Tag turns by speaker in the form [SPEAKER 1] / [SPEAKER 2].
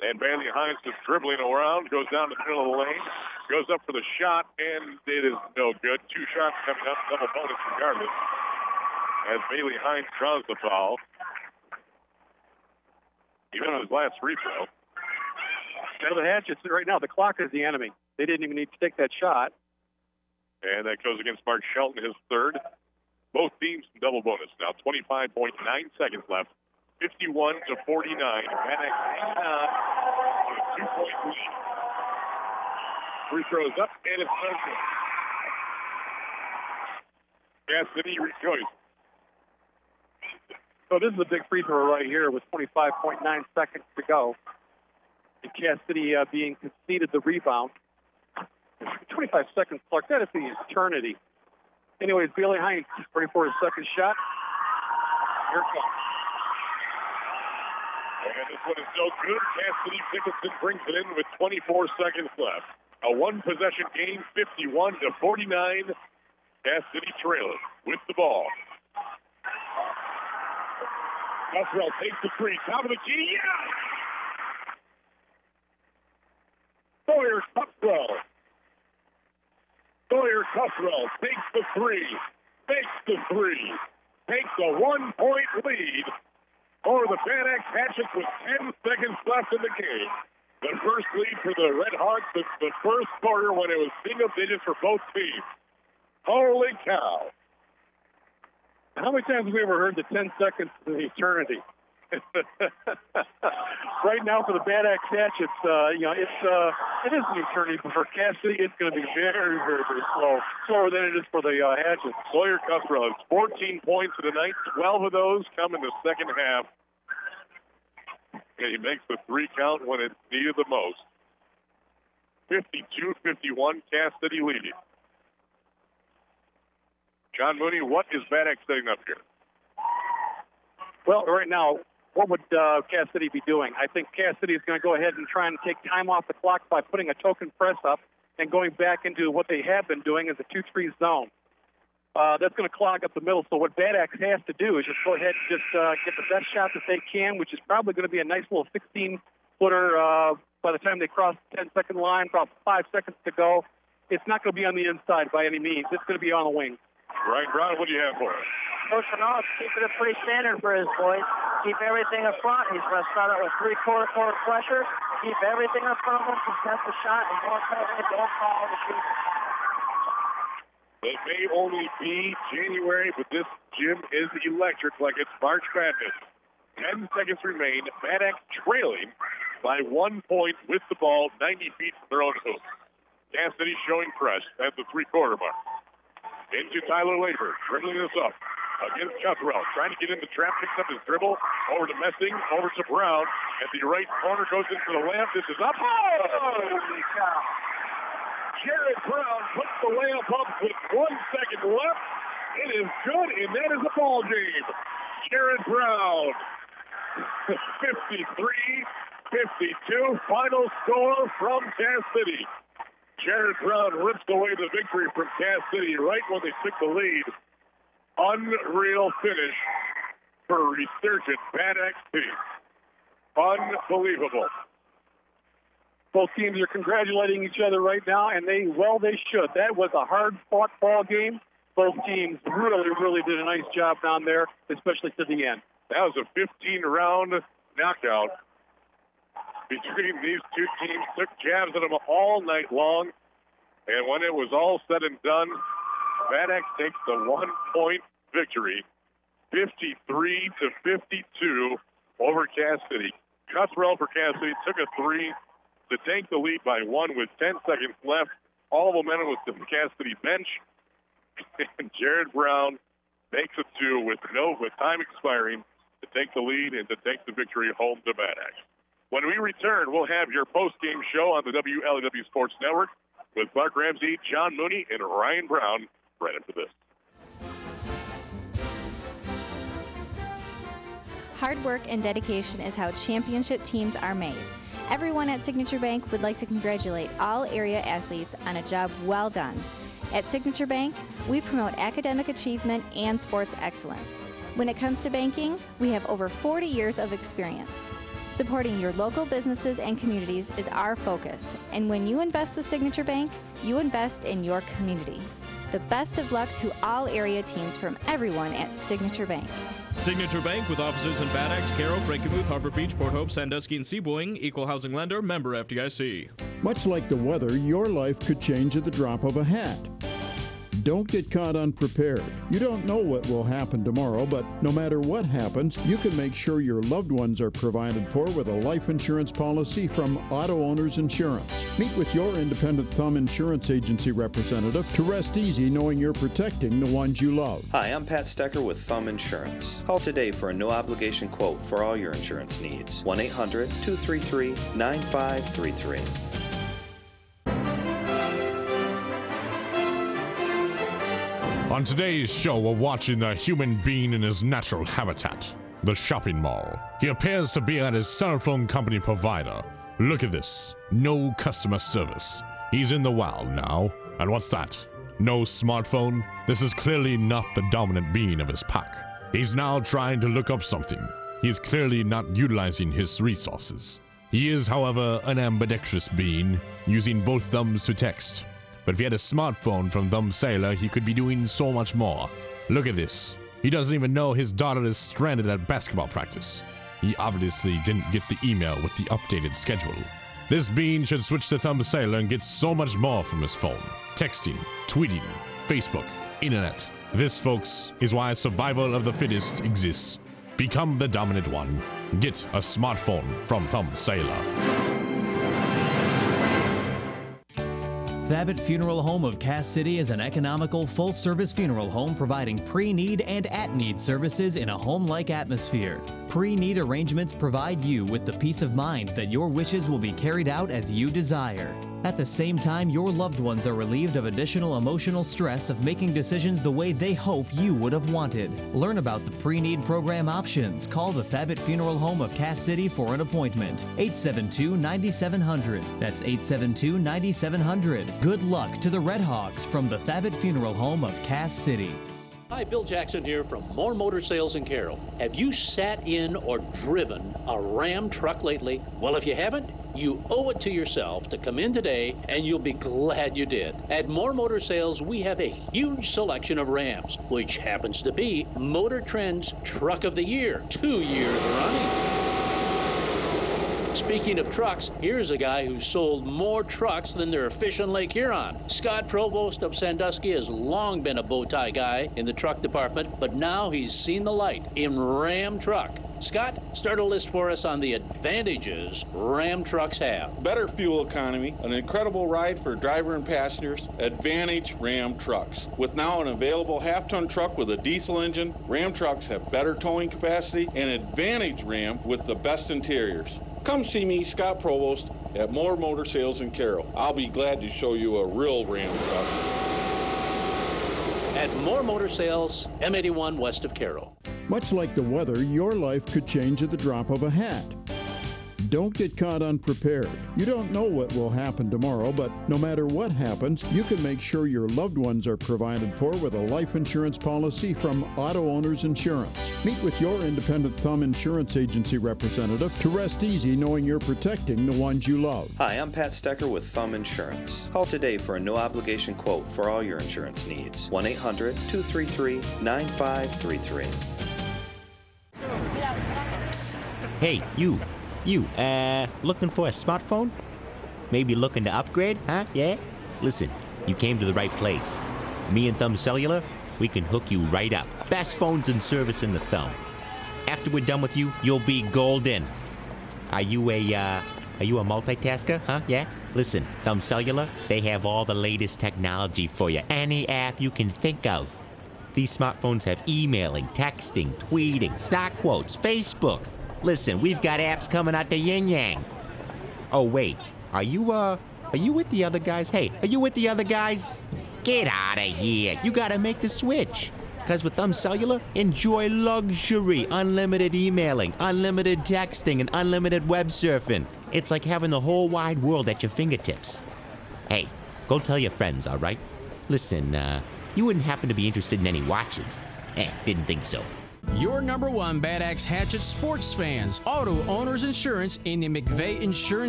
[SPEAKER 1] And Bailey Hines just dribbling around, goes down the middle of the lane, goes up for the shot, and it is no good. 2 shots coming up, double bonus regardless, as Bailey Hines draws the foul. Even on his last free throw.
[SPEAKER 2] Now the Hatchets, right now, the clock is the enemy. They didn't even need to take that shot.
[SPEAKER 1] And that goes against Mark Shelton, his third. Both teams in double bonus now. 25.9 seconds left. 51-49. Maddox hanging on with a 2-point lead. Free throws up, and it's no good. Cassidy rejoices.
[SPEAKER 2] So this is a big free throw right here with 25.9 seconds to go. And Cassidy being conceded the rebound. 25 seconds, Clark. That is the eternity. Anyways, Bailey Hines ready for his second shot. Here it comes.
[SPEAKER 1] And this one is no good. Cassidy Dickinson brings it in with 24 seconds left. A one-possession game, 51-49. Cassidy trailing with the ball. Cuttrell takes the three. Top of the key. Yeah! Sawyer Cuttrell. Sawyer Cuttrell takes the three. Takes a 1-point lead for the Bad Axe Hatchets with 10 seconds left in the game. The first lead for the Red Hawks since the first quarter when it was single digits for both teams. Holy cow.
[SPEAKER 2] How many times have we ever heard the 10 seconds is an eternity? Right now for the Bad Axe Hatchets, it is an eternity, but for Cassidy, it's going to be very, very, very slow. Slower than it is for the Hatchets.
[SPEAKER 1] Sawyer Cuttrell has 14 points in the night. 12 of those come in the second half. And he makes the three count when it's needed the most. 52-51, Cassidy leading. John Mooney, what is Bad Axe setting up here?
[SPEAKER 2] Well, right now, what would Cassidy be doing? I think Cassidy is going to go ahead and try and take time off the clock by putting a token press up and going back into what they have been doing as a 2-3 zone. That's going to clog up the middle. So what Bad Axe has to do is just go ahead and just get the best shot that they can, which is probably going to be a nice little 16-footer by the time they cross the 10-second line, about 5 seconds to go. It's not going to be on the inside by any means. It's going to be on the wing.
[SPEAKER 1] Ryan Brown, what do you have for us?
[SPEAKER 3] Coach Renaud keeping it pretty standard for his boys. Keep everything up front. He's going to start out with 3/4 court pressure. Keep everything up front of him. Contest the shot and don't fall the shoot.
[SPEAKER 1] It may only be January, but this gym is electric like it's March Madness. 10 seconds remain. Bad Axe trailing by 1 point with the ball, 90 feet from their own hoop. Cassidy showing press at the 3/4 mark. Into Tyler Labor, dribbling this up against Cuttrell. Trying to get in the trap, picks up his dribble. Over to Messing, over to Brown. At the right corner, goes into the layup. This is up. Holy cow. Jared Brown puts the layup up with 1 second left. It is good, and that is a ball game. Jared Brown, 53-52. Final score from Cass City. Jared Brown rips away the victory from Cass City right when they took the lead. Unreal finish for a resurgent Bad Axe team. Unbelievable.
[SPEAKER 2] Both teams are congratulating each other right now, and they should. That was a hard-fought ball game. Both teams really, really did a nice job down there, especially to the end.
[SPEAKER 1] That was a 15-round knockout between these two teams. Took jabs at them all night long. And when it was all said and done, Bad Axe takes the 1-point victory, 53-52 over Cass City. Cuttrell for Cass City took a three to take the lead by 1 with 10 seconds left. All momentum was to the Cass City bench. And Jared Brown makes a 2 with time expiring to take the lead and to take the victory home to Bad Axe. When we return, we'll have your post-game show on the WLEW Sports Network with Clark Ramsey, John Mooney, and Ryan Brown right after this.
[SPEAKER 4] Hard work and dedication is how championship teams are made. Everyone at Signature Bank would like to congratulate all area athletes on a job well done. At Signature Bank, we promote academic achievement and sports excellence. When it comes to banking, we have over 40 years of experience. Supporting your local businesses and communities is our focus. And when you invest with Signature Bank, you invest in your community. The best of luck to all area teams from everyone at Signature Bank.
[SPEAKER 5] Signature Bank, with offices in Bad Axe, Carroll, Frankenmuth, Harbor Beach, Port Hope, Sandusky, and Seaboing. Equal housing lender, member FDIC.
[SPEAKER 6] Much like the weather, your life could change at the drop of a hat. Don't get caught unprepared. You don't know what will happen tomorrow, but no matter what happens, you can make sure your loved ones are provided for with a life insurance policy from Auto Owners Insurance. Meet with your independent Thumb Insurance Agency representative to rest easy knowing you're protecting the ones you love.
[SPEAKER 7] Hi, I'm Pat Stecker with Thumb Insurance. Call today for a no-obligation quote for all your insurance needs. 1-800-233-9533.
[SPEAKER 8] On today's show, we're watching the human being in his natural habitat, the shopping mall. He appears to be at his cell phone company provider. Look at this. No customer service. He's in the wild now. And what's that? No smartphone? This is clearly not the dominant being of his pack. He's now trying to look up something. He is clearly not utilizing his resources. He is, however, an ambidextrous being, using both thumbs to text. But if he had a smartphone from Thumb Sailor, he could be doing so much more. Look at this. He doesn't even know his daughter is stranded at basketball practice. He obviously didn't get the email with the updated schedule. This being should switch to Thumb Sailor and get so much more from his phone. Texting, tweeting, Facebook, internet. This, folks, is why survival of the fittest exists. Become the dominant one. Get a smartphone from Thumb Sailor.
[SPEAKER 9] Thabit Funeral Home of Cass City is an economical, full-service funeral home providing pre-need and at-need services in a home-like atmosphere. Pre-need arrangements provide you with the peace of mind that your wishes will be carried out as you desire. At the same time, your loved ones are relieved of additional emotional stress of making decisions the way they hope you would have wanted. Learn about the pre-need program options. Call the Thabit Funeral Home of Cass City for an appointment. 872-9700. That's 872-9700. Good luck to the Red Hawks from the Thabit Funeral Home of Cass City.
[SPEAKER 10] Hi, Bill Jackson here from More Motor Sales in Carroll. Have you sat in or driven a Ram truck lately? Well, if you haven't, you owe it to yourself to come in today, and you'll be glad you did. At More Motor Sales, we have a huge selection of Rams, which happens to be Motor Trend's Truck of the Year, 2 years running. Speaking of trucks, here's a guy who sold more trucks than there are fish on Lake Huron. Scott Provost of Sandusky has long been a bow tie guy in the truck department, but now he's seen the light in Ram Truck. Scott, start a list for us on the advantages Ram trucks have.
[SPEAKER 11] Better fuel economy, an incredible ride for driver and passengers, Advantage Ram trucks. With now an available half-ton truck with a diesel engine, Ram trucks have better towing capacity and Advantage Ram with the best interiors. Come see me, Scott Provost, at More Motor Sales in Carroll. I'll be glad to show you a real Ram truck.
[SPEAKER 10] At More Motor Sales, M81 west of Carroll.
[SPEAKER 6] Much like the weather, your life could change at the drop of a hat. Don't get caught unprepared. You don't know what will happen tomorrow, but no matter what happens, you can make sure your loved ones are provided for with a life insurance policy from Auto Owners Insurance. Meet with your independent Thumb Insurance Agency representative to rest easy knowing you're protecting the ones you love.
[SPEAKER 7] Hi, I'm Pat Stecker with Thumb Insurance. Call today for a no-obligation quote for all your insurance needs. 1-800-233-9533.
[SPEAKER 12] Psst. Hey, you, looking for a smartphone? Maybe looking to upgrade, huh? Yeah? Listen, you came to the right place. Me and Thumb Cellular, we can hook you right up. Best phones and service in the Thumb. After we're done with you, you'll be golden. Are you a multitasker, huh? Yeah? Listen, Thumb Cellular, they have all the latest technology for you. Any app you can think of. These smartphones have emailing, texting, tweeting, stock quotes, Facebook. Listen, we've got apps coming out the yin-yang. Oh, wait. Are you with the other guys? Hey, are you with the other guys? Get out of here. You gotta make the switch. Because with Thumb Cellular, enjoy luxury, unlimited emailing, unlimited texting, and unlimited web surfing. It's like having the whole wide world at your fingertips. Hey, go tell your friends, all right? Listen, you wouldn't happen to be interested in any watches? Didn't think so.
[SPEAKER 13] Your number one Bad Axe Hatchet sports fans, Auto Owners Insurance in the McVeigh Insurance